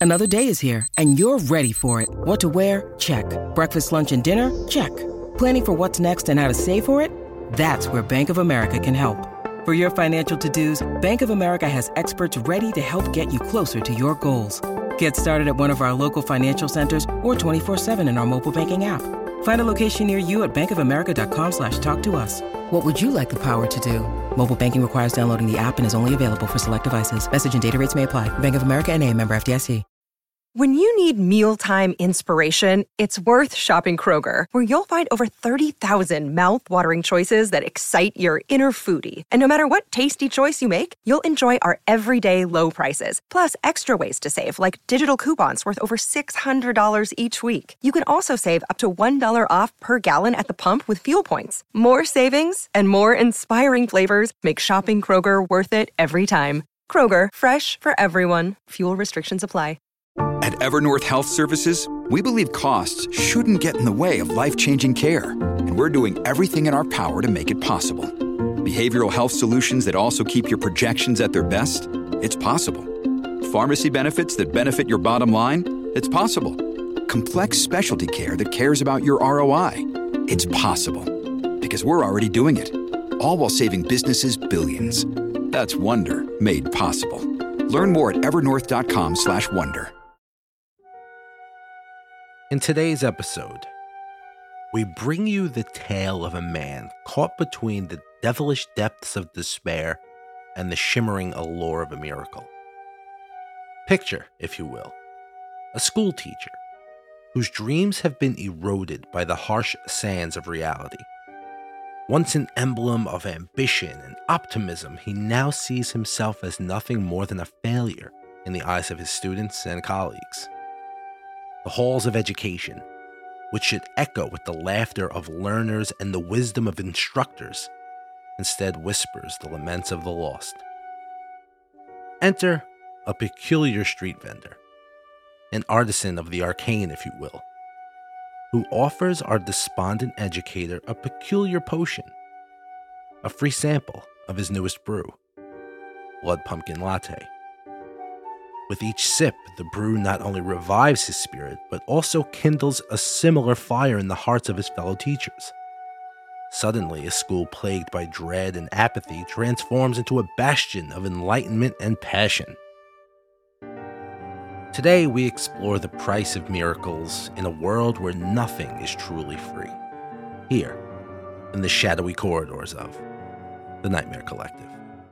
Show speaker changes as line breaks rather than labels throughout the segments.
Another day is here, and you're ready for it. What to wear? Check. Breakfast, lunch, and dinner? Check. Planning for what's next and how to save for it? That's where Bank of America can help. For your financial to-dos, Bank of America has experts ready to help get you closer to your goals. Get started at one of our local financial centers or 24/7 in our mobile banking app. Find a location near you at bankofamerica.com/talktous. What would you like the power to do? Mobile banking requires downloading the app and is only available for select devices. Message and data rates may apply. Bank of America N.A., member FDIC.
When you need mealtime inspiration, it's worth shopping Kroger, where you'll find over 30,000 mouth-watering choices that excite your inner foodie. And no matter what tasty choice you make, you'll enjoy our everyday low prices, plus extra ways to save, like digital coupons worth over $600 each week. You can also save up to $1 off per gallon at the pump with fuel points. More savings and more inspiring flavors make shopping Kroger worth it every time. Kroger, fresh for everyone. Fuel restrictions apply.
At Evernorth Health Services, we believe costs shouldn't get in the way of life-changing care, and we're doing everything in our power to make it possible. Behavioral health solutions that also keep your projections at their best? It's possible. Pharmacy benefits that benefit your bottom line? It's possible. Complex specialty care that cares about your ROI? It's possible. Because we're already doing it. All while saving businesses billions. That's Wonder made possible. Learn more at evernorth.com/wonder.
In today's episode, we bring you the tale of a man caught between the devilish depths of despair and the shimmering allure of a miracle. Picture, if you will, a school teacher whose dreams have been eroded by the harsh sands of reality. Once an emblem of ambition and optimism, he now sees himself as nothing more than a failure in the eyes of his students and colleagues. The halls of education, which should echo with the laughter of learners and the wisdom of instructors, instead whispers the laments of the lost. Enter a peculiar street vendor, an artisan of the arcane, if you will, who offers our despondent educator a peculiar potion, a free sample of his newest brew, Blood Pumpkin Latte. With each sip, the brew not only revives his spirit, but also kindles a similar fire in the hearts of his fellow teachers. Suddenly, a school plagued by dread and apathy transforms into a bastion of enlightenment and passion. Today, we explore the price of miracles in a world where nothing is truly free. Here, in the shadowy corridors of the Nightmare Collective.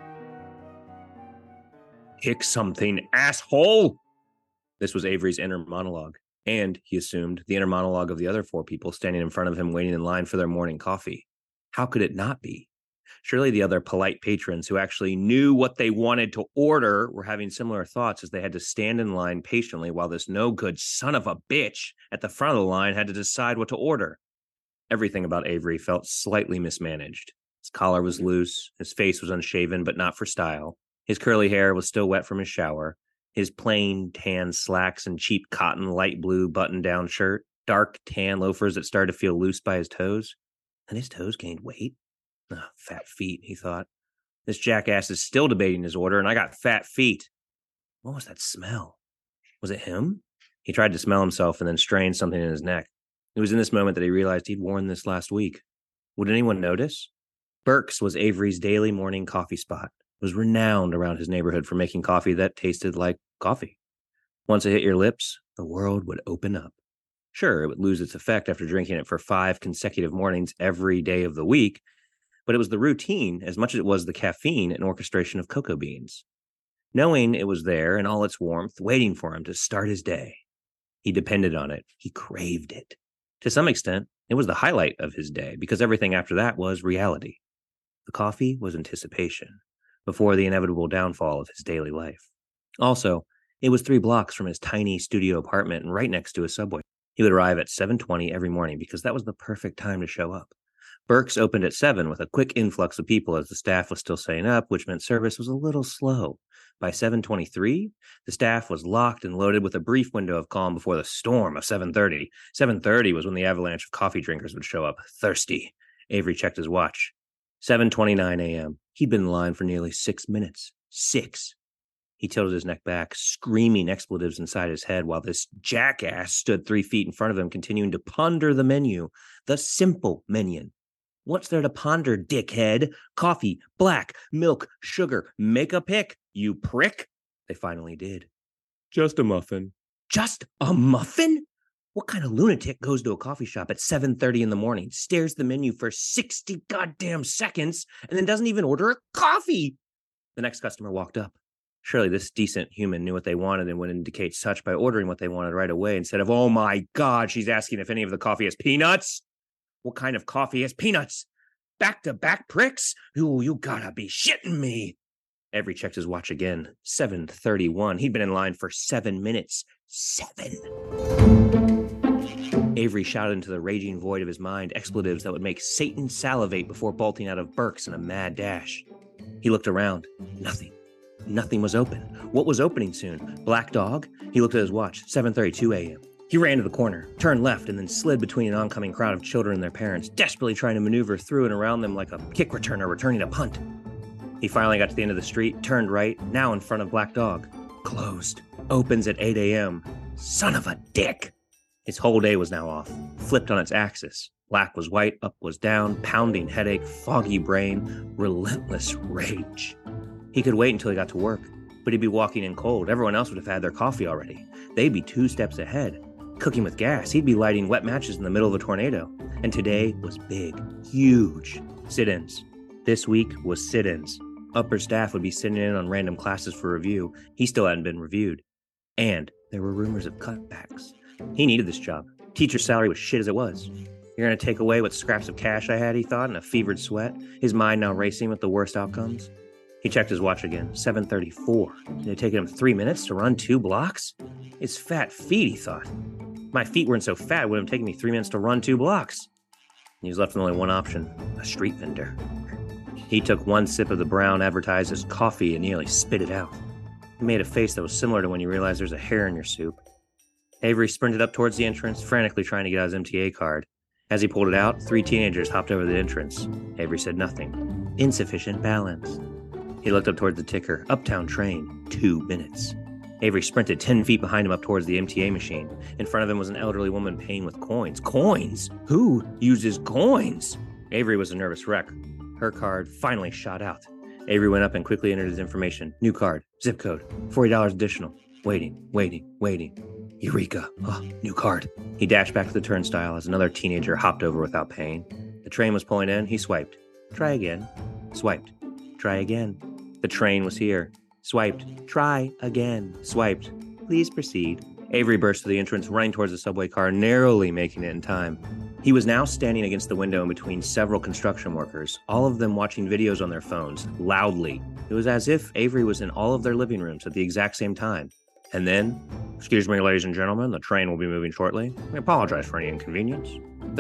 Kick something, asshole! This was Avery's inner monologue, and, he assumed, the inner monologue of the other four people standing in front of him waiting in line for their morning coffee. How could it not be? Surely the other polite patrons who actually knew what they wanted to order were having similar thoughts as they had to stand in line patiently while this no-good son of a bitch at the front of the line had to decide what to order. Everything about Avery felt slightly mismanaged. His collar was loose, his face was unshaven but not for style. His curly hair was still wet from his shower. His plain tan slacks and cheap cotton light blue button-down shirt, dark tan loafers that started to feel loose by his toes. And his toes gained weight? Oh, fat feet, he thought. This jackass is still debating his order, and I got fat feet. What was that smell? Was it him? He tried to smell himself and then strained something in his neck. It was in this moment that he realized he'd worn this last week. Would anyone notice? Burke's was Avery's daily morning coffee spot. It was renowned around his neighborhood for making coffee that tasted like coffee. Once it hit your lips, the world would open up. Sure, it would lose its effect after drinking it for 5 consecutive mornings every day of the week, but it was the routine as much as it was the caffeine and orchestration of cocoa beans. Knowing it was there in all its warmth, waiting for him to start his day. He depended on it. He craved it. To some extent, it was the highlight of his day because everything after that was reality. The coffee was anticipation before the inevitable downfall of his daily life. Also, it was 3 blocks from his tiny studio apartment and right next to a Subway. He would arrive at 7:20 every morning because that was the perfect time to show up. Burke's opened at 7 with a quick influx of people as the staff was still staying up, which meant service was a little slow. By 7:23, the staff was locked and loaded with a brief window of calm before the storm of 7:30. 7:30 was when the avalanche of coffee drinkers would show up, thirsty. Avery checked his watch. 7:29 a.m. He'd been in line for nearly 6 minutes. 6. He tilted his neck back, screaming expletives inside his head while this jackass stood 3 feet in front of him, continuing to ponder the menu. The simple menu. What's there to ponder, dickhead? Coffee, black, milk, sugar. Make a pick, you prick. They finally did. Just a muffin. Just a muffin? What kind of lunatic goes to a coffee shop at 7:30 in the morning, stares at the menu for 60 goddamn seconds, and then doesn't even order a coffee? The next customer walked up. Surely this decent human knew what they wanted and would indicate such by ordering what they wanted right away instead of, oh my God, she's asking if any of the coffee has peanuts? What kind of coffee has peanuts? Back-to-back pricks? Ooh, you gotta be shitting me. Avery checked his watch again. 7:31. He'd been in line for 7 minutes. 7. Avery shouted into the raging void of his mind expletives that would make Satan salivate before bolting out of Burke's in a mad dash. He looked around. Nothing. Nothing was open. What was opening soon? Black Dog? He looked at his watch. 7:32 a.m. He ran to the corner, turned left, and then slid between an oncoming crowd of children and their parents, desperately trying to maneuver through and around them like a kick returner returning a punt. He finally got to the end of the street, turned right, now in front of Black Dog. Closed. Opens at 8 a.m. Son of a dick! His whole day was now off, flipped on its axis. Black was white, up was down, pounding headache, foggy brain, relentless rage. He could wait until he got to work, but he'd be walking in cold. Everyone else would have had their coffee already. They'd be 2 steps ahead. Cooking with gas, he'd be lighting wet matches in the middle of a tornado. And today was big, huge. Sit-ins. This week was sit-ins. Upper staff would be sitting in on random classes for review. He still hadn't been reviewed. And there were rumors of cutbacks. He needed this job. Teacher's salary was shit as it was. You're going to take away what scraps of cash I had, he thought, in a fevered sweat, his mind now racing with the worst outcomes. He checked his watch again. 7:34. It had taken him 3 minutes to run 2 blocks? His fat feet, he thought. My feet weren't so fat, it would have taken me 3 minutes to run 2 blocks. He was left with only one option, a street vendor. He took 1 sip of the brown advertised as coffee and nearly spit it out. He made a face that was similar to when you realize there's a hair in your soup. Avery sprinted up towards the entrance, frantically trying to get out his MTA card. As he pulled it out, 3 teenagers hopped over the entrance. Avery said nothing. Insufficient balance. He looked up towards the ticker. Uptown train, 2 minutes. Avery sprinted 10 feet behind him up towards the MTA machine. In front of him was an elderly woman paying with coins. Coins? Who uses coins? Avery was a nervous wreck. Her card finally shot out. Avery went up and quickly entered his information. New card. Zip code. $40 additional. Waiting. Eureka. Oh, new card. He dashed back to the turnstile as another teenager hopped over without paying. The train was pulling in. He swiped. Try again. Swiped. Try again. The train was here. Swiped. Try again. Swiped. Please proceed. Avery burst to the entrance, running towards the subway car, narrowly making it in time. He was now standing against the window in between several construction workers, all of them watching videos on their phones, loudly. It was as if Avery was in all of their living rooms at the exact same time. And then, excuse me, ladies and gentlemen, the train will be moving shortly. We apologize for any inconvenience.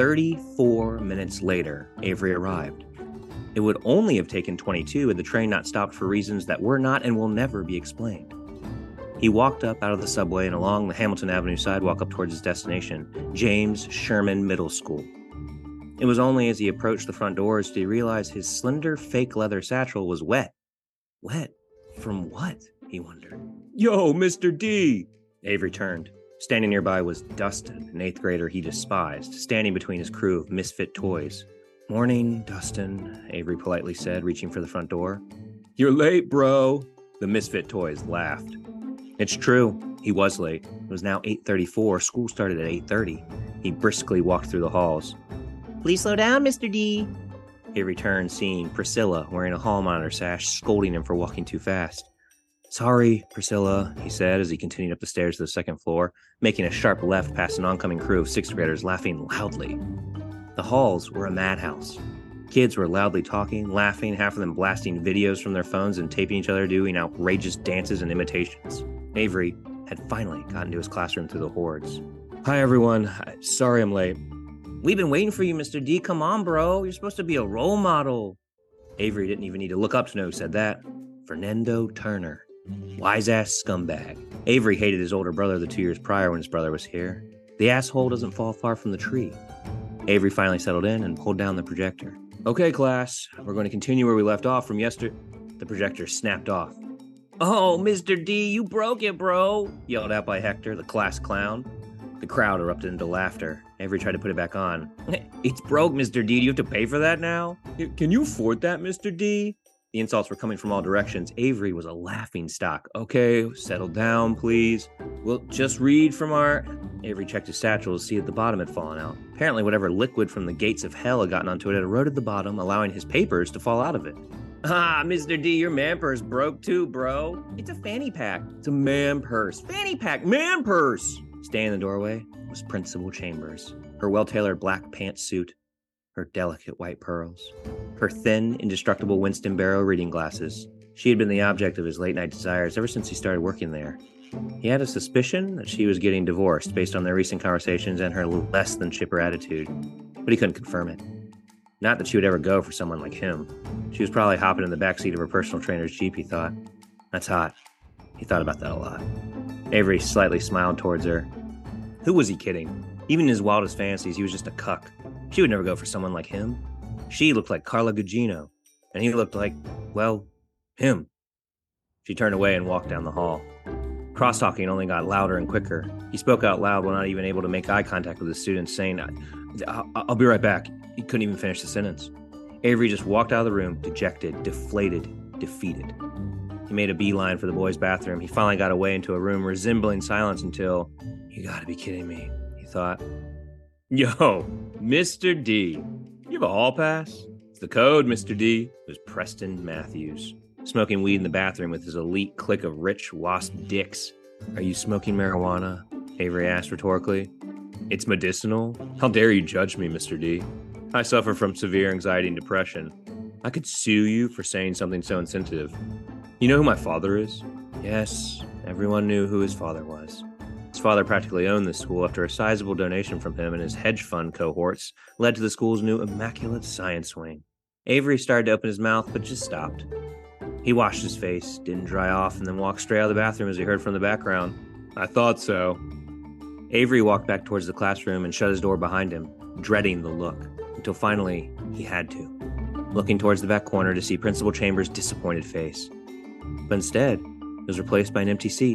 34 minutes later, Avery arrived. It would only have taken 22 had the train not stopped for reasons that were not and will never be explained. He walked up out of the subway and along the Hamilton Avenue sidewalk up towards his destination, James Sherman Middle School. It was only as he approached the front doors did he realize his slender fake leather satchel was wet. Wet? From what? He wondered. Yo, Mr. D! Avery turned. Standing nearby was Dustin, an 8th grader he despised, standing between his crew of misfit toys. Morning, Dustin, Avery politely said, reaching for the front door. You're late, bro. The misfit toys laughed. It's true. He was late. It was now 8:34. School started at 8:30. He briskly walked through the halls. Please slow down, Mr. D. He returned, seeing Priscilla wearing a hall monitor sash, scolding him for walking too fast. Sorry, Priscilla, he said as he continued up the stairs to the 2nd floor, making a sharp left past an oncoming crew of 6th graders laughing loudly. The halls were a madhouse. Kids were loudly talking, laughing, half of them blasting videos from their phones and taping each other doing outrageous dances and imitations. Avery had finally gotten to his classroom through the hordes. Hi, everyone. Sorry I'm late. We've been waiting for you, Mr. D. Come on, bro. You're supposed to be a role model. Avery didn't even need to look up to know who said that. Fernando Turner. Wise-ass scumbag. Avery hated his older brother the 2 years prior when his brother was here. The asshole doesn't fall far from the tree. Avery finally settled in and pulled down the projector. Okay, class. We're going to continue where we left off from yesterday. The projector snapped off. "Oh, Mr. D, you broke it, bro," yelled out by Hector, the class clown. The crowd erupted into laughter. Avery tried to put it back on. "It's broke, Mr. D. Do you have to pay for that now? Can you afford that, Mr. D?" The insults were coming from all directions. Avery was a laughing stock. "Okay, settle down, please. We'll just read from our..." Avery checked his satchel to see that the bottom had fallen out. Apparently, whatever liquid from the gates of hell had gotten onto it had eroded the bottom, allowing his papers to fall out of it. "Ah, Mr. D, your man purse broke too, bro." "It's a fanny pack." "It's a man purse." "Fanny pack, man purse." Standing in the doorway was Principal Chambers, her well-tailored black pantsuit, her delicate white pearls, her thin, indestructible Winston Barrow reading glasses. She had been the object of his late-night desires ever since he started working there. He had a suspicion that she was getting divorced based on their recent conversations and her less than chipper attitude, but he couldn't confirm it. Not that she would ever go for someone like him. She was probably hopping in the backseat of her personal trainer's Jeep, he thought. That's hot. He thought about that a lot. Avery slightly smiled towards her. Who was he kidding? Even in his wildest fantasies, he was just a cuck. She would never go for someone like him. She looked like Carla Gugino, and he looked like, well, him. She turned away and walked down the hall. Cross-talking only got louder and quicker. He spoke out loud while not even able to make eye contact with the students, saying, I'll be right back. He couldn't even finish the sentence. Avery just walked out of the room, dejected, deflated, defeated. He made a beeline for the boys' bathroom. He finally got away into a room resembling silence until, you gotta be kidding me, he thought. Yo, Mr. D, you have a hall pass? It's the code, Mr. D. It was Preston Matthews, smoking weed in the bathroom with his elite clique of rich wasp dicks. Are you smoking marijuana? Avery asked rhetorically. It's medicinal? How dare you judge me, Mr. D? I suffer from severe anxiety and depression. I could sue you for saying something so insensitive. You know who my father is? Yes, everyone knew who his father was. His father practically owned the school after a sizable donation from him and his hedge fund cohorts led to the school's new immaculate science wing. Avery started to open his mouth, but just stopped. He washed his face, didn't dry off, and then walked straight out of the bathroom as he heard from the background. I thought so. Avery walked back towards the classroom and shut his door behind him, dreading the look, until finally he had to, looking towards the back corner to see Principal Chambers' disappointed face. But instead, it was replaced by an empty seat.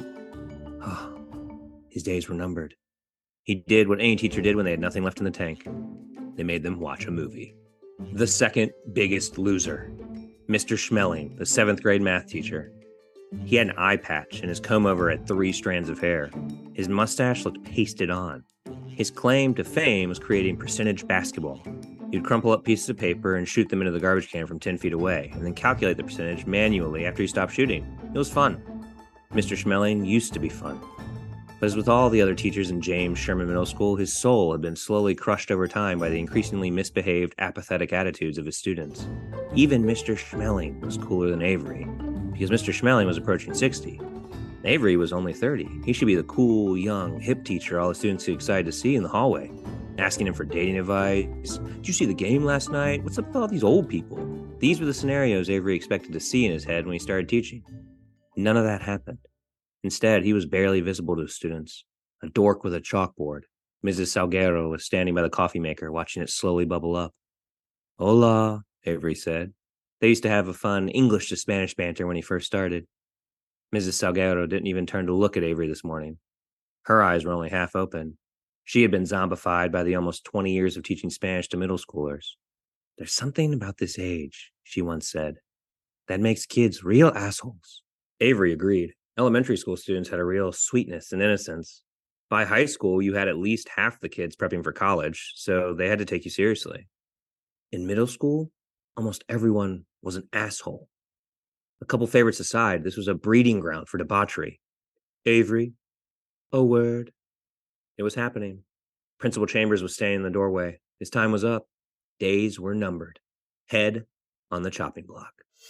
His days were numbered. He did what any teacher did when they had nothing left in the tank. They made them watch a movie. The second biggest loser. Mr. Schmeling, the 7th grade math teacher. He had an eye patch and his comb-over had 3 strands of hair. His mustache looked pasted on. His claim to fame was creating percentage basketball. He'd crumple up pieces of paper and shoot them into the garbage can from 10 feet away, and then calculate the percentage manually after he stopped shooting. It was fun. Mr. Schmeling used to be fun. But as with all the other teachers in James Sherman Middle School, his soul had been slowly crushed over time by the increasingly misbehaved, apathetic attitudes of his students. Even Mr. Schmeling was cooler than Avery, because Mr. Schmeling was approaching 60. Avery was only 30. He should be the cool, young, hip teacher all the students get excited to see in the hallway, asking him for dating advice. Did you see the game last night? What's up with all these old people? These were the scenarios Avery expected to see in his head when he started teaching. None of that happened. Instead, he was barely visible to his students, a dork with a chalkboard. Mrs. Salguero was standing by the coffee maker, watching it slowly bubble up. Hola, Avery said. They used to have a fun English to Spanish banter when he first started. Mrs. Salguero didn't even turn to look at Avery this morning. Her eyes were only half open. She had been zombified by the almost 20 years of teaching Spanish to middle schoolers. There's something about this age, she once said, that makes kids real assholes. Avery agreed. Elementary school students had a real sweetness and innocence. By high school, you had at least half the kids prepping for college, so they had to take you seriously. In middle school, almost everyone was an asshole. A couple favorites aside, this was a breeding ground for debauchery. Avery, a word. It was happening. Principal Chambers was standing in the doorway. His time was up. Days were numbered. Head on the chopping block.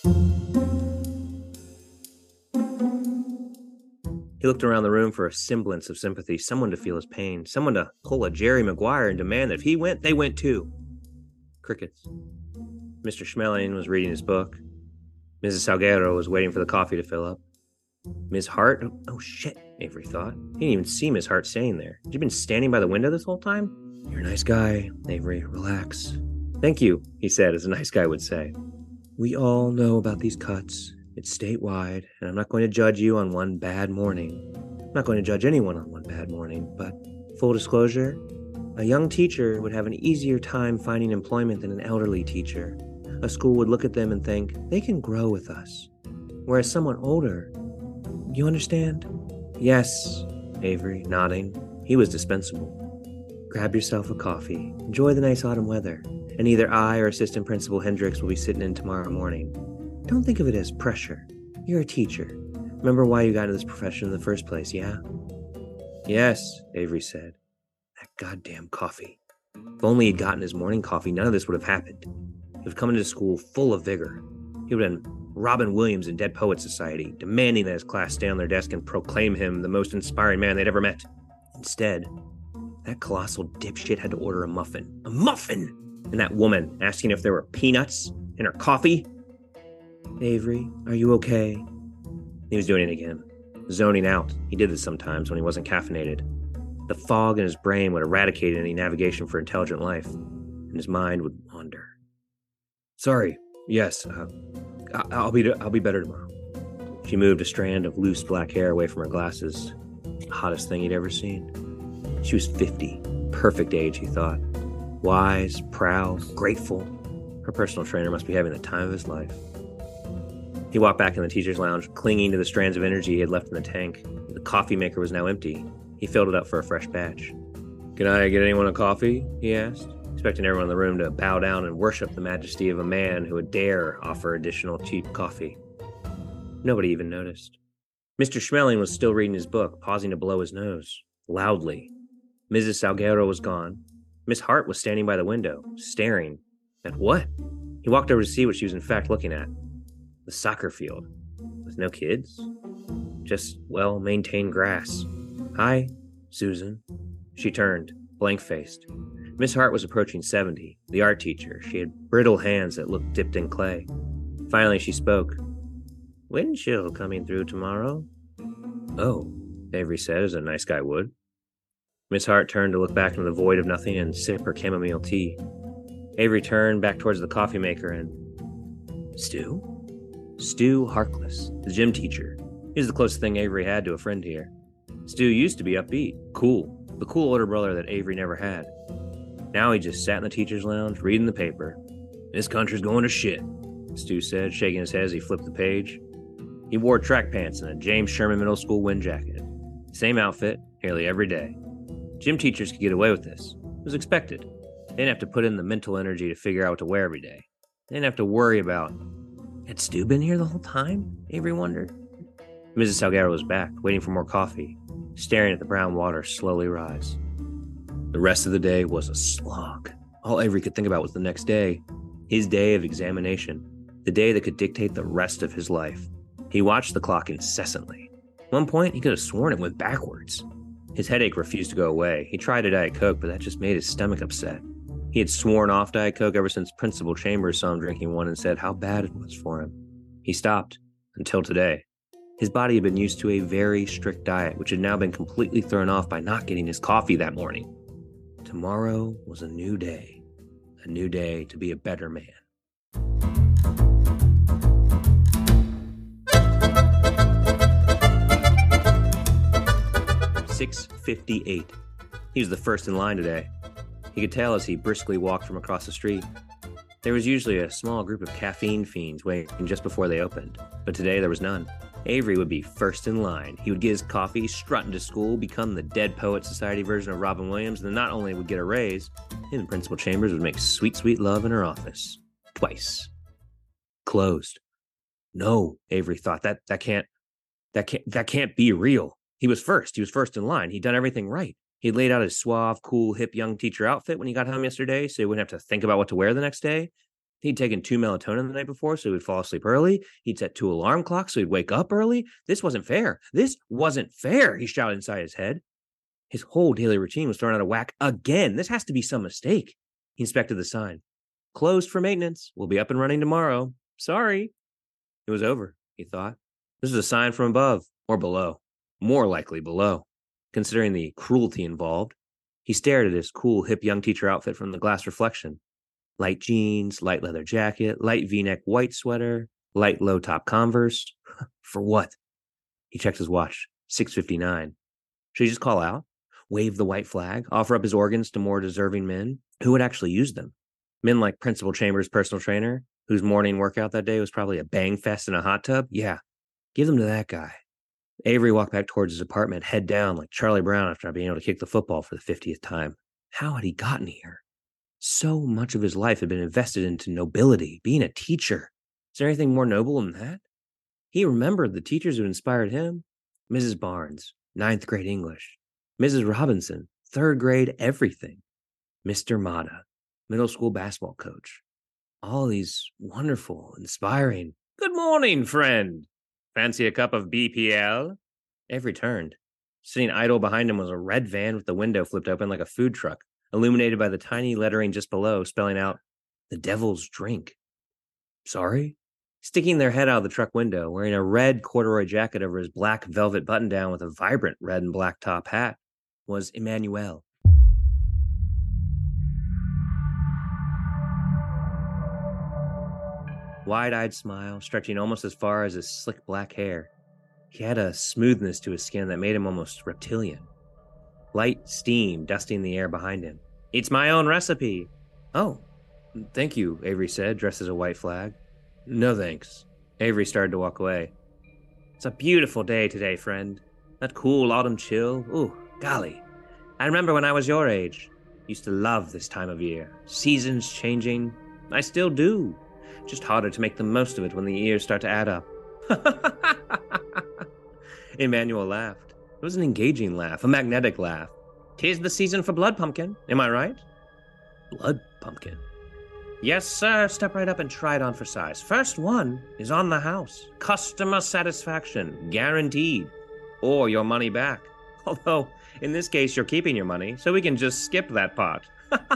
He looked around the room for a semblance of sympathy, someone to feel his pain, someone to pull a Jerry Maguire and demand that if he went, they went too. Crickets. Mr. Schmeling was reading his book. Mrs. Salguero was waiting for the coffee to fill up. Ms. Hart? Oh shit, Avery thought. He didn't even see Ms. Hart standing there. Had you been standing by the window this whole time? You're a nice guy, Avery. Relax. Thank you, he said, as a nice guy would say. We all know about these cuts. It's statewide, and I'm not going to judge you on one bad morning. I'm not going to judge anyone on one bad morning, but full disclosure, a young teacher would have an easier time finding employment than an elderly teacher. A school would look at them and think, they can grow with us. Whereas someone older, you understand? Yes, Avery, nodding. He was dispensable. Grab yourself a coffee. Enjoy the nice autumn weather. And either I or Assistant Principal Hendricks will be sitting in tomorrow morning. Don't think of it as pressure. You're a teacher. Remember why you got into this profession in the first place, yeah? Yes, Avery said. That goddamn coffee. If only he'd gotten his morning coffee, none of this would have happened. He would have come into school full of vigor. He would have been Robin Williams in Dead Poets Society, demanding that his class stay on their desk and proclaim him the most inspiring man they'd ever met. Instead, that colossal dipshit had to order a muffin. A muffin! And that woman asking if there were peanuts in her coffee. Avery, are you okay? He was doing it again. Zoning out. He did this sometimes when he wasn't caffeinated. The fog in his brain would eradicate any navigation for intelligent life, and his mind would wander. Sorry. Yes. I'll be better tomorrow. She moved a strand of loose black hair away from her glasses. Hottest thing he'd ever seen. She was 50. Perfect age, he thought. Wise, proud, grateful. Her personal trainer must be having the time of his life. He walked back in the teacher's lounge, clinging to the strands of energy he had left in the tank. The coffee maker was now empty. He filled it up for a fresh batch. Can I get anyone a coffee? He asked, expecting everyone in the room to bow down and worship the majesty of a man who would dare offer additional cheap coffee. Nobody even noticed. Mr. Schmeling was still reading his book, pausing to blow his nose, loudly. Mrs. Salguero was gone. Miss Hart was standing by the window, staring. At what? He walked over to see what she was in fact looking at. The soccer field. With no kids. Just well-maintained grass. Hi, Susan. She turned, blank-faced. Miss Hart was approaching 70, the art teacher. She had brittle hands that looked dipped in clay. Finally, she spoke. Wind chill coming through tomorrow. Oh, Avery said, as a nice guy would. Miss Hart turned to look back into the void of nothing and sip her chamomile tea. Avery turned back towards the coffee maker and... Stu? Stu Harkless, the gym teacher. He was the closest thing Avery had to a friend here. Stu used to be upbeat, cool, the cool older brother that Avery never had. Now he just sat in the teacher's lounge, reading the paper. This country's going to shit, Stu said, shaking his head as he flipped the page. He wore track pants and a James Sherman Middle School wind jacket. Same outfit, nearly every day. Gym teachers could get away with this. It was expected. They didn't have to put in the mental energy to figure out what to wear every day. They didn't have to worry about, had Stu been here the whole time? Avery wondered. Mrs. Salguero was back, waiting for more coffee, staring at the brown water slowly rise. The rest of the day was a slog. All Avery could think about was the next day, his day of examination, the day that could dictate the rest of his life. He watched the clock incessantly. At one point, he could have sworn it went backwards. His headache refused to go away. He tried a Diet Coke, but that just made his stomach upset. He had sworn off Diet Coke ever since Principal Chambers saw him drinking one and said how bad it was for him. He stopped, until today. His body had been used to a very strict diet, which had now been completely thrown off by not getting his coffee that morning. Tomorrow was a new day to be a better man. $6:58. He was the first in line today. He could tell as he briskly walked from across the street. There was usually a small group of caffeine fiends waiting just before they opened, but today there was none. Avery would be first in line. He would get his coffee, strut into school, become the Dead Poets Society version of Robin Williams, and then not only would get a raise, he and Principal Chambers would make sweet, sweet love in her office. Twice. Closed. No, Avery thought, that can't be real. He was first in line. He'd done everything right. He'd laid out his suave, cool, hip young teacher outfit when he got home yesterday, so he wouldn't have to think about what to wear the next day. He'd taken 2 melatonin the night before, so he would fall asleep early. He'd set 2 alarm clocks, so he'd wake up early. This wasn't fair. This wasn't fair, he shouted inside his head. His whole daily routine was thrown out of whack again. This has to be some mistake. He inspected the sign. Closed for maintenance. We'll be up and running tomorrow. Sorry. It was over, he thought. This is a sign from above, or below. More likely below, considering the cruelty involved. He stared at his cool, hip young teacher outfit from the glass reflection. Light jeans, light leather jacket, light V-neck white sweater, Light low-top Converse. For what? He checked his watch. 6:59. Should he just call out? Wave the white flag? Offer up his organs to more deserving men? Who would actually use them? Men like Principal Chambers' personal trainer, whose morning workout that day was probably a bang fest in a hot tub? Yeah, give them to that guy. Avery walked back towards his apartment, head down like Charlie Brown after not being able to kick the football for the 50th time. How had he gotten here? So much of his life had been invested into nobility, being a teacher. Is there anything more noble than that? He remembered the teachers who inspired him. Mrs. Barnes, 9th grade English. Mrs. Robinson, 3rd grade everything. Mr. Mata, middle school basketball coach. All these wonderful, inspiring, "Good morning, friend. Fancy a cup of BPL?" Avery turned. Sitting idle behind him was a red van with the window flipped open like a food truck, illuminated by the tiny lettering just below, spelling out, "The Devil's Drink." Sorry? Sticking their head out of the truck window, wearing a red corduroy jacket over his black velvet button-down with a vibrant red and black top hat, was Emmanuel. Wide-eyed smile, stretching almost as far as his slick black hair. He had a smoothness to his skin that made him almost reptilian. Light steam dusting the air behind him. "It's my own recipe." "Oh, thank you," Avery said, dressed as a white flag. "No thanks." Avery started to walk away. "It's a beautiful day today, friend. That cool autumn chill. Ooh, golly. I remember when I was your age. Used to love this time of year. Seasons changing. I still do. Just harder to make the most of it when the years start to add up." Emmanuel laughed. It was an engaging laugh, a magnetic laugh. "'Tis the season for blood pumpkin, am I right?" Blood pumpkin? "Yes, sir. Step right up and try it on for size. First one is on the house. Customer satisfaction, guaranteed. Or your money back. Although, in this case, you're keeping your money, so we can just skip that part."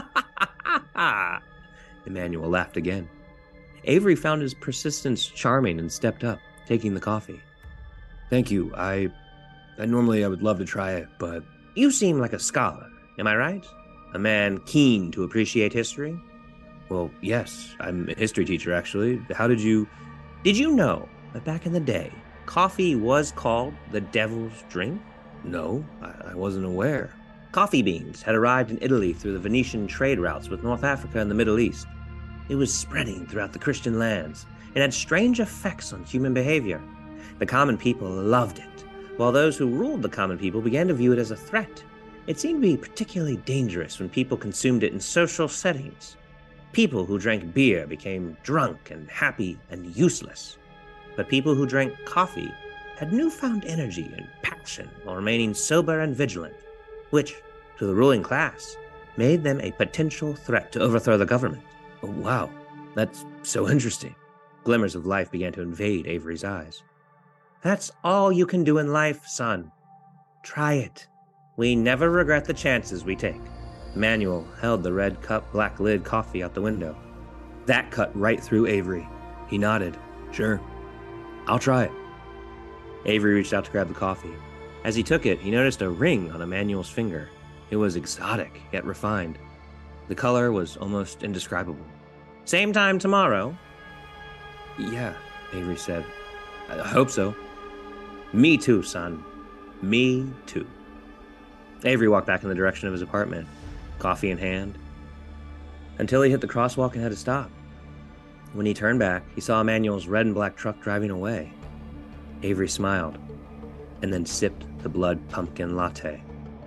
Emmanuel laughed again. Avery found his persistence charming and stepped up, taking the coffee. "Thank you. I normally would love to try it, but..." "You seem like a scholar, am I right? A man keen to appreciate history?" "Well, yes. I'm a history teacher, actually. How did you..." "Did you know that back in the day, coffee was called the devil's drink?" "No, I wasn't aware." Coffee beans had arrived in Italy through the Venetian trade routes with North Africa and the Middle East. It was spreading throughout the Christian lands and had strange effects on human behavior. The common people loved it, while those who ruled the common people began to view it as a threat. It seemed to be particularly dangerous when people consumed it in social settings. People who drank beer became drunk and happy and useless. But people who drank coffee had newfound energy and passion while remaining sober and vigilant, which, to the ruling class, made them a potential threat to overthrow the government. Oh, wow, that's so interesting. Glimmers of life began to invade Avery's eyes. "That's all you can do in life, son. Try it. We never regret the chances we take." Emmanuel held the red cup, black lid coffee out the window. That cut right through Avery. He nodded. "Sure, I'll try it." Avery reached out to grab the coffee. As he took it, he noticed a ring on Emmanuel's finger. It was exotic, yet refined. The color was almost indescribable. "Same time tomorrow?" "Yeah," Avery said. "I hope so." "Me too, son. Me too." Avery walked back in the direction of his apartment, coffee in hand, until he hit the crosswalk and had to stop. When he turned back, he saw Emmanuel's red and black truck driving away. Avery smiled, and then sipped the blood pumpkin latte.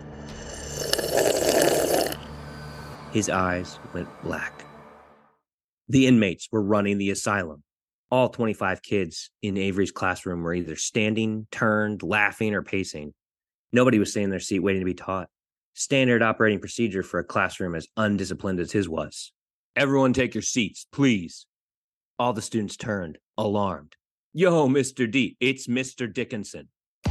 His eyes went black. The inmates were running the asylum. All 25 kids in Avery's classroom were either standing, turned, laughing, or pacing. Nobody was staying in their seat waiting to be taught. Standard operating procedure for a classroom as undisciplined as his was. "Everyone take your seats, please." All the students turned, alarmed. "Yo, Mr. D, it's Mr. Dickinson."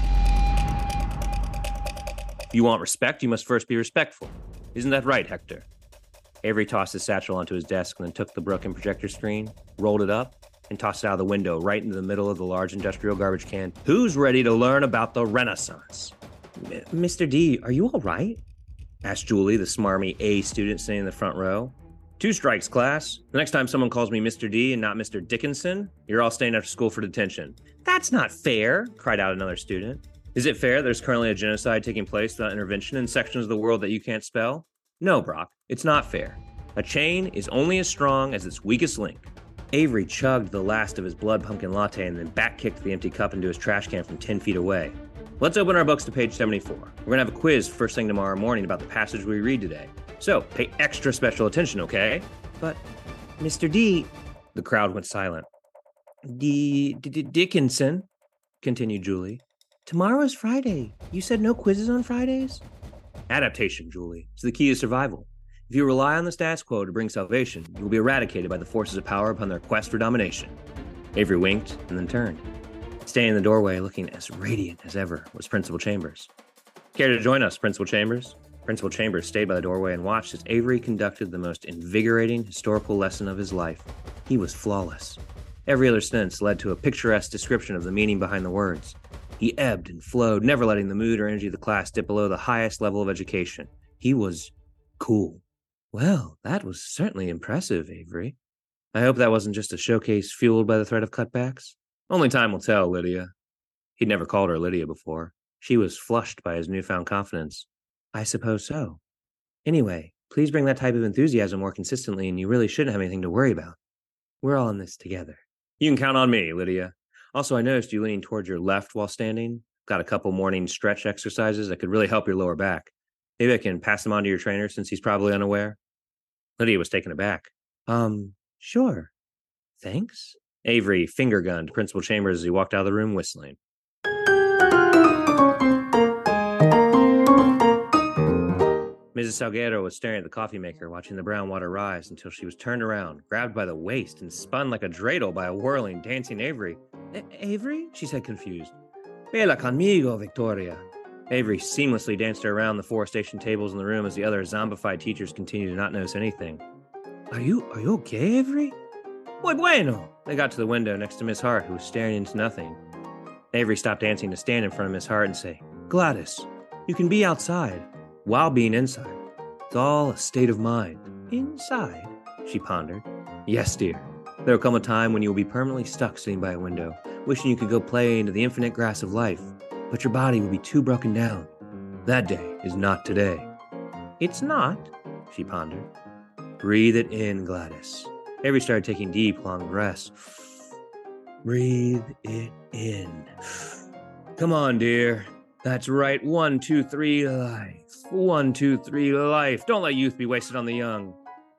"If you want respect, you must first be respectful. Isn't that right, Hector?" Avery tossed his satchel onto his desk and then took the broken projector screen, rolled it up, and tossed it out of the window right into the middle of the large industrial garbage can. "Who's ready to learn about the Renaissance?" "Mr. D, are you all right?" asked Julie, the smarmy A student sitting in the front row. 2 strikes, class. The next time someone calls me Mr. D and not Mr. Dickinson, you're all staying after school for detention. That's not fair, cried out another student. Is it fair there's currently a genocide taking place without intervention in sections of the world that you can't spell? No, Brock, it's not fair. A chain is only as strong as its weakest link. Avery chugged the last of his blood pumpkin latte and then back-kicked the empty cup into his trash can from 10 feet away. Let's open our books to page 74. We're going to have a quiz first thing tomorrow morning about the passage we read today. So, pay extra special attention, okay? But, Mr. D... The crowd went silent. Dickinson, continued Julie. Tomorrow is Friday. You said no quizzes on Fridays? Adaptation, Julie, is the key to survival. If you rely on the status quo to bring salvation, you will be eradicated by the forces of power upon their quest for domination. Avery winked and then turned. Standing in the doorway, looking as radiant as ever, was Principal Chambers. Care to join us, Principal Chambers? Principal Chambers stayed by the doorway and watched as Avery conducted the most invigorating historical lesson of his life. He was flawless. Every other sentence led to a picturesque description of the meaning behind the words. He ebbed and flowed, never letting the mood or energy of the class dip below the highest level of education. He was cool. Well, that was certainly impressive, Avery. I hope that wasn't just a showcase fueled by the threat of cutbacks. Only time will tell, Lydia. He'd never called her Lydia before. She was flushed by his newfound confidence. I suppose so. Anyway, please bring that type of enthusiasm more consistently, and you really shouldn't have anything to worry about. We're all in this together. You can count on me, Lydia. Also, I noticed you leaning towards your left while standing. Got a couple morning stretch exercises that could really help your lower back. Maybe I can pass them on to your trainer since he's probably unaware. Lydia was taken aback. Sure. Thanks. Avery finger-gunned Principal Chambers as he walked out of the room whistling. Mrs. Salguero was staring at the coffee maker, watching the brown water rise until she was turned around, grabbed by the waist, and spun like a dreidel by a whirling, dancing Avery. Avery? She said, confused. Baila conmigo, Victoria. Avery seamlessly danced her around the 4 station tables in the room as the other zombified teachers continued to not notice anything. Are you okay, Avery? Muy bueno. They got to the window next to Miss Hart, who was staring into nothing. Avery stopped dancing to stand in front of Miss Hart and say, Gladys, you can be outside while being inside. It's all a state of mind. Inside? She pondered. Yes, dear. There will come a time when you will be permanently stuck sitting by a window, wishing you could go play into the infinite grass of life, but your body will be too broken down. That day is not today. It's not, she pondered. Breathe it in, Gladys. Avery started taking deep, long breaths. Breathe it in. Come on, dear. That's right. 1, 2, 3, life. 1, 2, 3, life. Don't let youth be wasted on the young.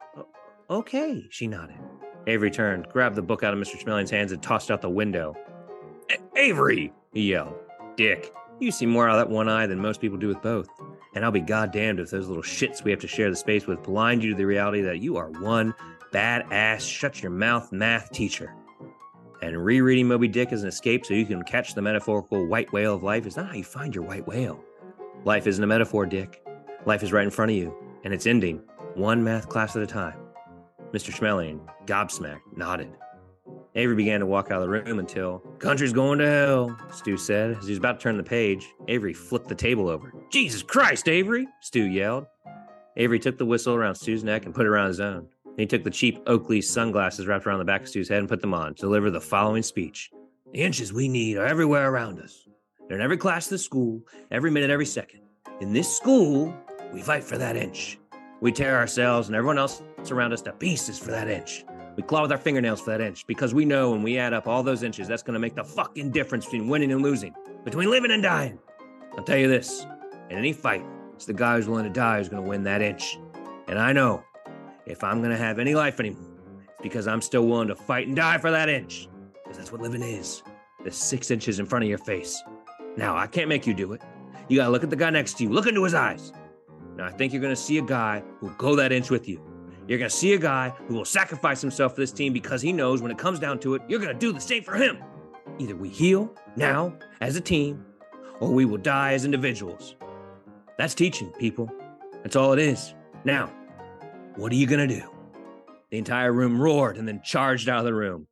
Okay, she nodded. Avery turned, grabbed the book out of Mr. Schmelling's hands, and tossed it out the window. Avery, he yelled. Dick, you see more out of that one eye than most people do with both. And I'll be goddamned if those little shits we have to share the space with blind you to the reality that you are one badass shut-your-mouth math teacher. And rereading Moby Dick as an escape so you can catch the metaphorical white whale of life is not how you find your white whale. Life isn't a metaphor, Dick. Life is right in front of you, and it's ending, one math class at a time. Mr. Schmeling, gobsmacked, nodded. Avery began to walk out of the room until, Country's going to hell, Stu said. As he was about to turn the page, Avery flipped the table over. Jesus Christ, Avery, Stu yelled. Avery took the whistle around Stu's neck and put it around his own. Then he took the cheap Oakley sunglasses wrapped around the back of Stu's head and put them on to deliver the following speech. The inches we need are everywhere around us. They're in every class of the school, every minute, every second. In this school, we fight for that inch. We tear ourselves and everyone else around us to pieces for that inch. We claw with our fingernails for that inch because we know when we add up all those inches, that's going to make the fucking difference between winning and losing, between living and dying. I'll tell you this, in any fight, it's the guy who's willing to die who's going to win that inch. And I know if I'm going to have any life anymore, it's because I'm still willing to fight and die for that inch. Because that's what living is. The 6 inches in front of your face. Now, I can't make you do it. You got to look at the guy next to you. Look into his eyes. Now, I think you're going to see a guy who'll go that inch with you. You're going to see a guy who will sacrifice himself for this team because he knows when it comes down to it, you're going to do the same for him. Either we heal now as a team, or we will die as individuals. That's teaching, people. That's all it is. Now, what are you going to do? The entire room roared and then charged out of the room.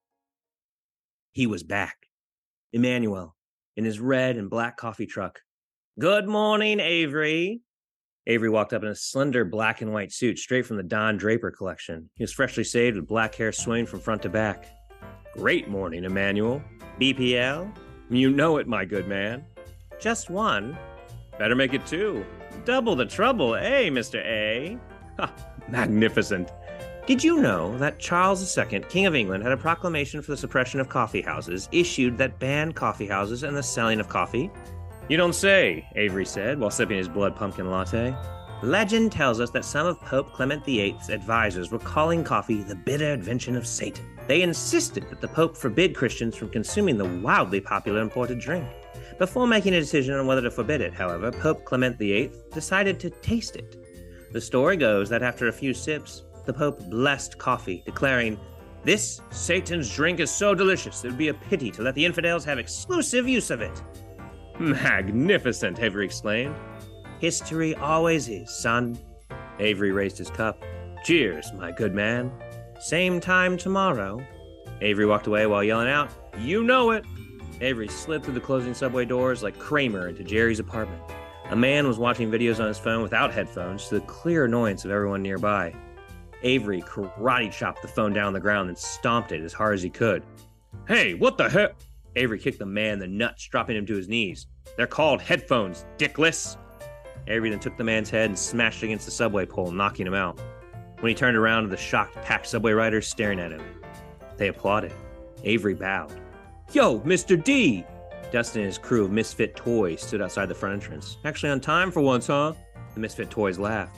He was back. Emmanuel, in his red and black coffee truck. Good morning, Avery. Avery walked up in a slender black and white suit straight from the Don Draper collection. He was freshly shaved with black hair swinging from front to back. Great morning, Emmanuel. BPL? You know it, my good man. Just one. Better make it two. Double the trouble, eh, Mr. A? Ha, magnificent. Did you know that Charles II, King of England, had a proclamation for the suppression of coffee houses issued that banned coffee houses and the selling of coffee? You don't say, Avery said while sipping his blood pumpkin latte. Legend tells us that some of Pope Clement VIII's advisors were calling coffee the bitter invention of Satan. They insisted that the Pope forbid Christians from consuming the wildly popular imported drink. Before making a decision on whether to forbid it, however, Pope Clement VIII decided to taste it. The story goes that after a few sips, the Pope blessed coffee, declaring, "This Satan's drink is so delicious, it would be a pity to let the infidels have exclusive use of it." Magnificent, Avery exclaimed. History always is, son. Avery raised his cup. Cheers, my good man. Same time tomorrow. Avery walked away while yelling out, "You know it!" Avery slid through the closing subway doors like Kramer into Jerry's apartment. A man was watching videos on his phone without headphones to the clear annoyance of everyone nearby. Avery karate chopped the phone down on the ground and stomped it as hard as he could. Hey, what the heck? Avery kicked the man in the nuts, dropping him to his knees. They're called headphones, dickless. Avery then took the man's head and smashed it against the subway pole, knocking him out. When he turned around to the shocked, packed subway riders staring at him, they applauded. Avery bowed. Yo, Mr. D! Dustin and his crew of Misfit Toys stood outside the front entrance. Actually on time for once, huh? The Misfit Toys laughed.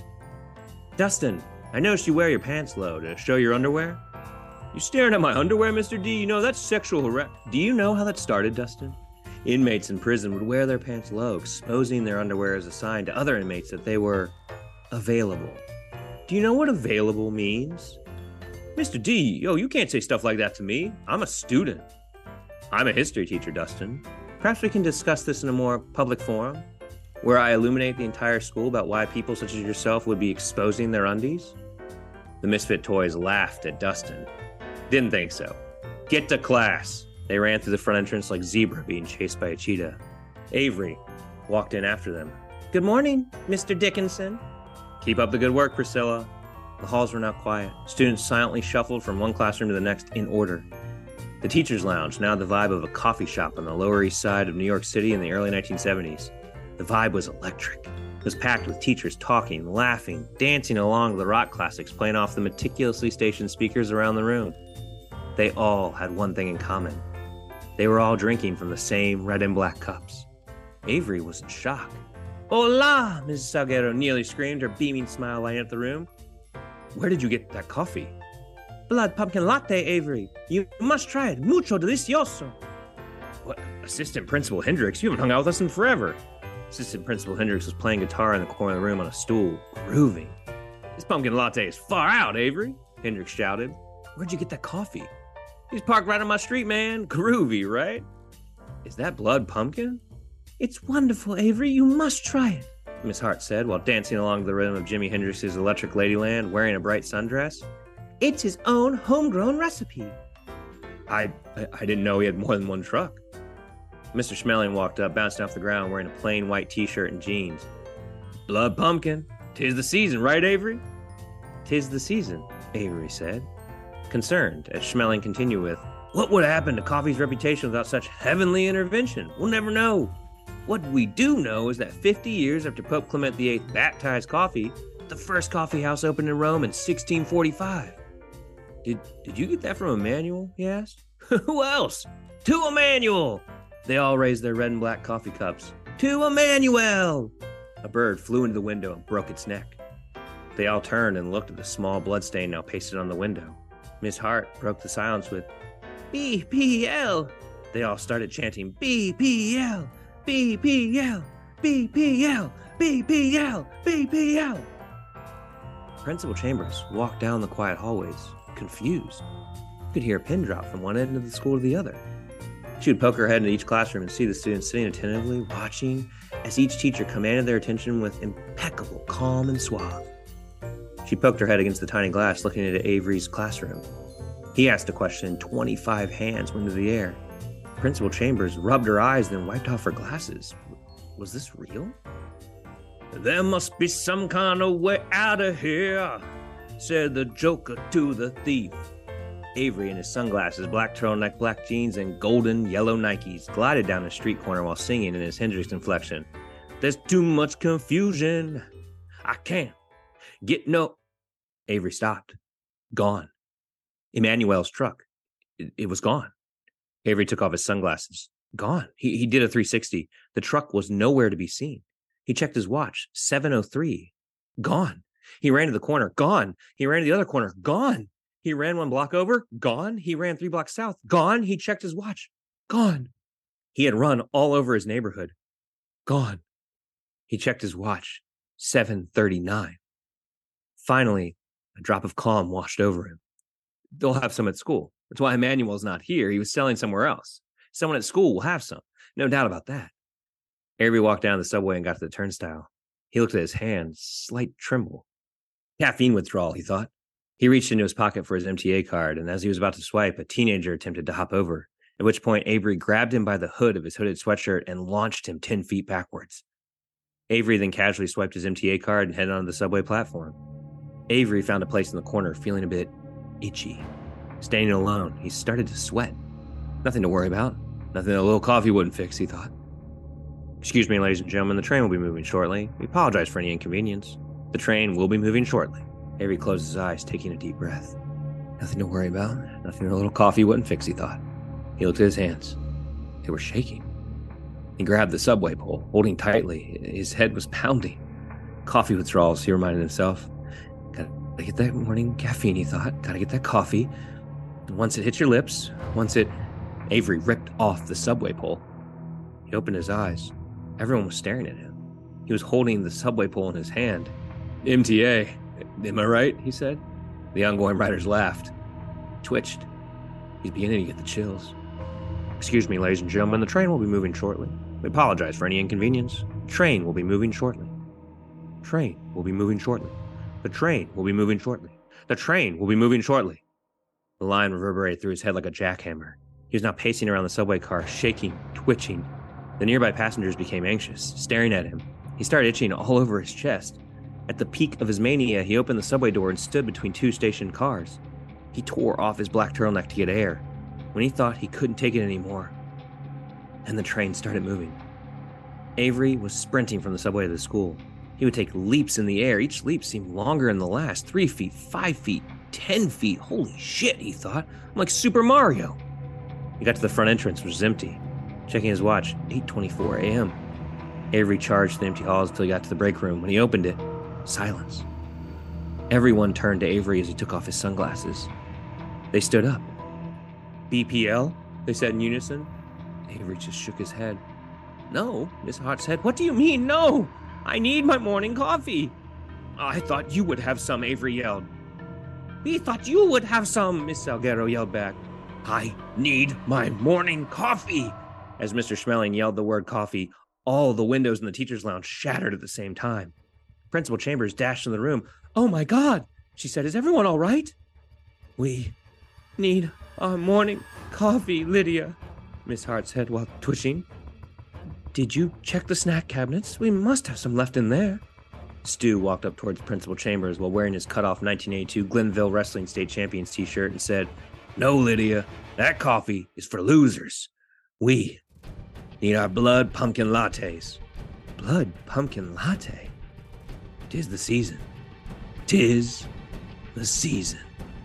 Dustin, I noticed you wear your pants low to show your underwear. You staring at my underwear, Mr. D? You know, that's sexual harassment. Do you know how that started, Dustin? Inmates in prison would wear their pants low, exposing their underwear as a sign to other inmates that they were available. Do you know what available means? Mr. D, yo, you can't say stuff like that to me. I'm a student. I'm a history teacher, Dustin. Perhaps we can discuss this in a more public forum, where I illuminate the entire school about why people such as yourself would be exposing their undies? The Misfit Toys laughed at Dustin. Didn't think so. Get to class. They ran through the front entrance like zebra being chased by a cheetah. Avery walked in after them. Good morning, Mr. Dickinson. Keep up the good work, Priscilla. The halls were now quiet. Students silently shuffled from one classroom to the next in order. The Teacher's Lounge, now the vibe of a coffee shop on the Lower East Side of New York City in the early 1970s. The vibe was electric. It was packed with teachers talking, laughing, dancing along to the rock classics playing off the meticulously stationed speakers around the room. They all had one thing in common. They were all drinking from the same red and black cups. Avery was in shock. Hola, Mrs. Salguero nearly screamed, her beaming smile lighting up the room. Where did you get that coffee? Blood pumpkin latte, Avery. You must try it. Mucho delicioso. What? Assistant Principal Hendricks? You haven't hung out with us in forever. Assistant Principal Hendricks was playing guitar in the corner of the room on a stool, grooving. This pumpkin latte is far out, Avery, Hendricks shouted. Where'd you get that coffee? He's parked right on my street, man. Groovy, right? Is that blood pumpkin? It's wonderful, Avery. You must try it, Miss Hart said while dancing along to the rhythm of Jimi Hendrix's Electric Ladyland, wearing a bright sundress. It's his own homegrown recipe. I didn't know he had more than one truck. Mr. Schmeling walked up, bouncing off the ground, wearing a plain white t-shirt and jeans. Blood pumpkin. 'Tis the season, right, Avery? 'Tis the season, Avery said. Concerned, as Schmeling continued with, what would happen to coffee's reputation without such heavenly intervention? We'll never know. What we do know is that 50 years after Pope Clement VIII baptized coffee, the first coffee house opened in Rome in 1645. Did you get that from Emmanuel? He asked. Who else? To Emmanuel! They all raised their red and black coffee cups. To Emmanuel! A bird flew into the window and broke its neck. They all turned and looked at the small bloodstain now pasted on the window. Miss Hart broke the silence with, BPL! They all started chanting, BPL! BPL! BPL! BPL! BPL! Principal Chambers walked down the quiet hallways, confused. You could hear a pin drop from one end of the school to the other. She would poke her head into each classroom and see the students sitting attentively, watching as each teacher commanded their attention with impeccable calm and suave. She poked her head against the tiny glass, looking into Avery's classroom. He asked a question, and 25 hands went into the air. Principal Chambers rubbed her eyes, then wiped off her glasses. Was this real? There must be some kind of way out of here, said the Joker to the thief. Avery, in his sunglasses, black turtleneck, black jeans, and golden yellow Nikes, glided down the street corner while singing in his Hendrix inflection. There's too much confusion. I can't get no... Avery stopped. Gone. Emmanuel's truck. It was gone. Avery took off his sunglasses. Gone. He did a 360. The truck was nowhere to be seen. He checked his watch. 7:03. Gone. He ran to the corner. Gone. He ran to the other corner. Gone. He ran 1 block over. Gone. He ran 3 blocks south. Gone. He checked his watch. Gone. He had run all over his neighborhood. Gone. He checked his watch. 7:39. Finally, a drop of calm washed over him. They'll have some at school. That's why Emmanuel's not here. He was selling somewhere else. Someone at school will have some. No doubt about that. Avery walked down the subway and got to the turnstile. He looked at his hand, slight tremble. Caffeine withdrawal, he thought. He reached into his pocket for his MTA card, and as he was about to swipe, a teenager attempted to hop over, at which point Avery grabbed him by the hood of his hooded sweatshirt and launched him 10 feet backwards. Avery then casually swiped his MTA card and headed onto the subway platform. Avery found a place in the corner, feeling a bit itchy. Standing alone, he started to sweat. Nothing to worry about. Nothing a little coffee wouldn't fix, he thought. Excuse me, ladies and gentlemen, the train will be moving shortly. We apologize for any inconvenience. The train will be moving shortly. Avery closed his eyes, taking a deep breath. Nothing to worry about. Nothing a little coffee wouldn't fix, he thought. He looked at his hands. They were shaking. He grabbed the subway pole, holding tightly. His head was pounding. Coffee withdrawals, he reminded himself. Gotta get that morning caffeine, he thought. Gotta get that coffee. And once it hits your lips, Avery ripped off the subway pole. He opened his eyes. Everyone was staring at him. He was holding the subway pole in his hand. MTA, am I right? He said. The ongoing riders laughed. Twitched. He's beginning to get the chills. Excuse me, ladies and gentlemen, the train will be moving shortly. We apologize for any inconvenience. The train will be moving shortly. Train will be moving shortly. The train will be moving shortly. The train will be moving shortly. The line reverberated through his head like a jackhammer. He was now pacing around the subway car, shaking, twitching. The nearby passengers became anxious, staring at him. He started itching all over his chest. At the peak of his mania, he opened the subway door and stood between 2 stationed cars. He tore off his black turtleneck to get air, when he thought he couldn't take it anymore. And the train started moving. Avery was sprinting from the subway to the school. He would take leaps in the air. Each leap seemed longer than the last. 3 feet, 5 feet, 10 feet. Holy shit, he thought. I'm like Super Mario. He got to the front entrance, which was empty. Checking his watch, 8:24 a.m. Avery charged the empty halls until he got to the break room. When he opened it, silence. Everyone turned to Avery as he took off his sunglasses. They stood up. BPL? They said in unison. Avery just shook his head. No, Miss Hart said. What do you mean, no? I need my morning coffee. I thought you would have some, Avery yelled. We thought you would have some, Miss Salguero yelled back. I need my morning coffee. As Mr. Schmeling yelled the word coffee, all the windows in the teacher's lounge shattered at the same time. Principal Chambers dashed in the room. Oh my God, she said, is everyone all right? We need our morning coffee, Lydia, Miss Hart said while twitching. Did you check the snack cabinets? We must have some left in there. Stu walked up towards Principal Chambers while wearing his cut-off 1982 Glenville Wrestling State Champions t-shirt and said, No, Lydia, that coffee is for losers. We need our blood pumpkin lattes. Blood pumpkin latte? 'Tis the season. 'Tis the season.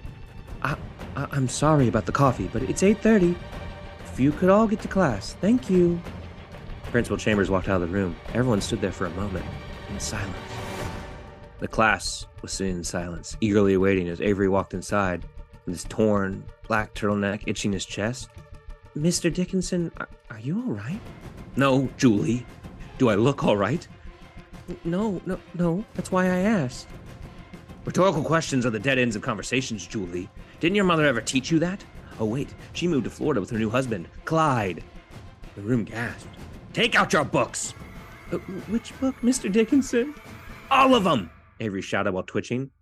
I'm sorry about the coffee, but it's 8:30. If you could all get to class, thank you. Principal Chambers walked out of the room. Everyone stood there for a moment, in silence. The class was sitting in silence, eagerly awaiting as Avery walked inside, with his torn, black turtleneck itching his chest. Mr. Dickinson, are you all right? No, Julie. Do I look all right? No, that's why I asked. Rhetorical questions are the dead ends of conversations, Julie. Didn't your mother ever teach you that? Oh, wait, she moved to Florida with her new husband, Clyde. The room gasped. Take out your books! Which book, Mr. Dickinson? All of them! Avery shouted while twitching.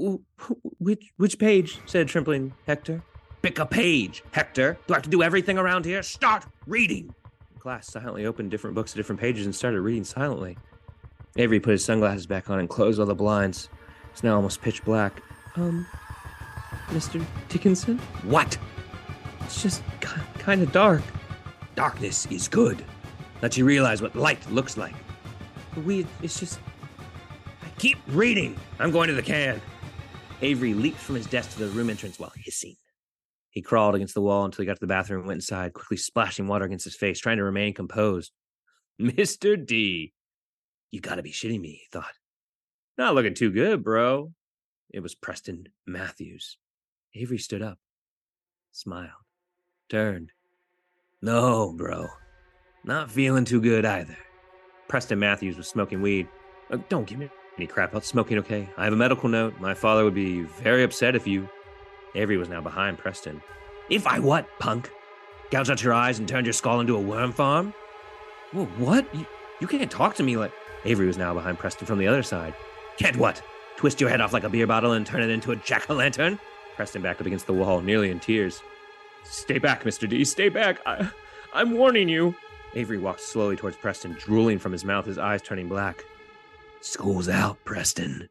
Which page? Said trembling Hector. Pick a page, Hector. Do I have to do everything around here? Start reading! The class silently opened different books at different pages and started reading silently. Avery put his sunglasses back on and closed all the blinds. It's now almost pitch black. Mr. Dickinson? What? It's just kind of dark. Darkness is good. Lets you realize what light looks like. It's just... Keep reading. I'm going to the can. Avery leaped from his desk to the room entrance while hissing. He crawled against the wall until he got to the bathroom and went inside, quickly splashing water against his face, trying to remain composed. Mr. D. You gotta be shitting me, he thought. Not looking too good, bro. It was Preston Matthews. Avery stood up, smiled, turned. No, bro. Not feeling too good either. Preston Matthews was smoking weed. Don't give me any crap about smoking, okay? I have a medical note. My father would be very upset if you... Avery was now behind Preston. If I what, punk? Gouged out your eyes and turned your skull into a worm farm? Whoa, what? You can't talk to me like... Avery was now behind Preston from the other side. Can't what? Twist your head off like a beer bottle and turn it into a jack-o'-lantern? Preston backed up against the wall, nearly in tears. Stay back, Mr. D. Stay back. I'm warning you. Avery walked slowly towards Preston, drooling from his mouth, his eyes turning black. School's out, Preston.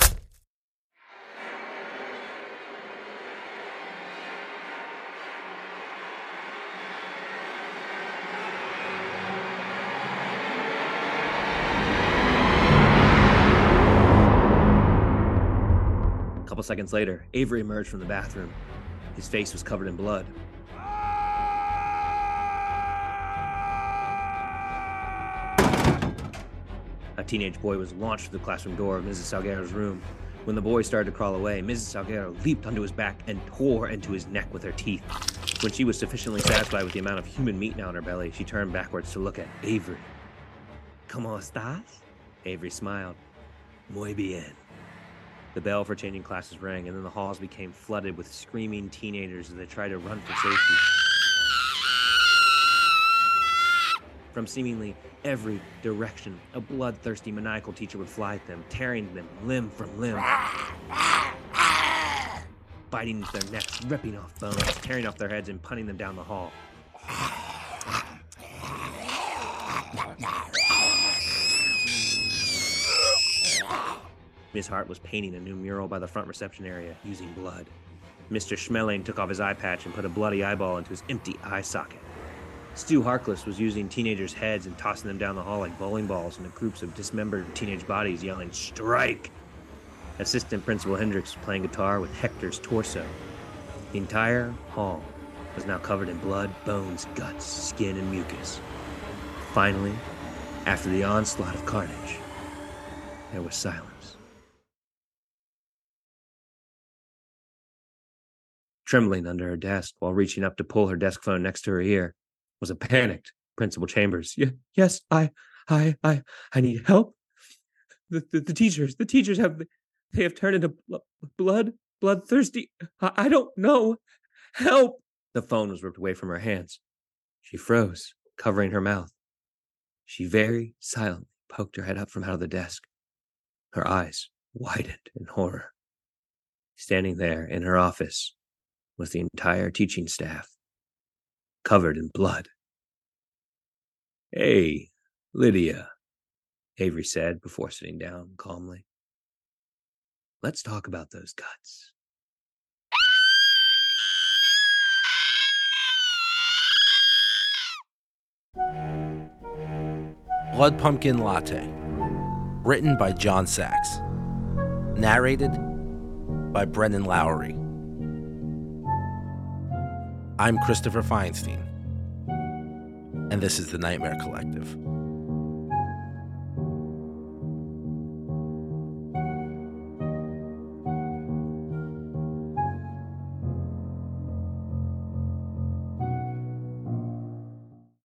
A couple seconds later, Avery emerged from the bathroom. His face was covered in blood. A teenage boy was launched through the classroom door of Mrs. Salguero's room. When the boy started to crawl away, Mrs. Salguero leaped onto his back and tore into his neck with her teeth. When she was sufficiently satisfied with the amount of human meat now in her belly, she turned backwards to look at Avery. ¿Cómo estás? Avery smiled. Muy bien. The bell for changing classes rang, and then the halls became flooded with screaming teenagers as they tried to run for safety. From seemingly every direction, a bloodthirsty, maniacal teacher would fly at them, tearing them limb from limb, biting into their necks, ripping off bones, tearing off their heads, and punting them down the hall. Miss Hart was painting a new mural by the front reception area using blood. Mr. Schmeling took off his eye patch and put a bloody eyeball into his empty eye socket. Stu Harkless was using teenagers' heads and tossing them down the hall like bowling balls into groups of dismembered teenage bodies, yelling, "Strike!" Assistant Principal Hendricks was playing guitar with Hector's torso. The entire hall was now covered in blood, bones, guts, skin, and mucus. Finally, after the onslaught of carnage, there was silence. Trembling under her desk while reaching up to pull her desk phone next to her ear was a panicked Principal Chambers. Yes, I need help. The teachers have turned into bloodthirsty. I don't know. Help! The phone was ripped away from her hands. She froze, covering her mouth. She very silently poked her head up from out of the desk. Her eyes widened in horror. Standing there in her office was the entire teaching staff, covered in blood. Hey, Lydia, Avery said before sitting down calmly. Let's talk about those guts.
Blood Pumpkin Latte. Written by John Sachs. Narrated by Brendan Lowry. I'm Christopher Feinstein, and this is the Nightmare Collective.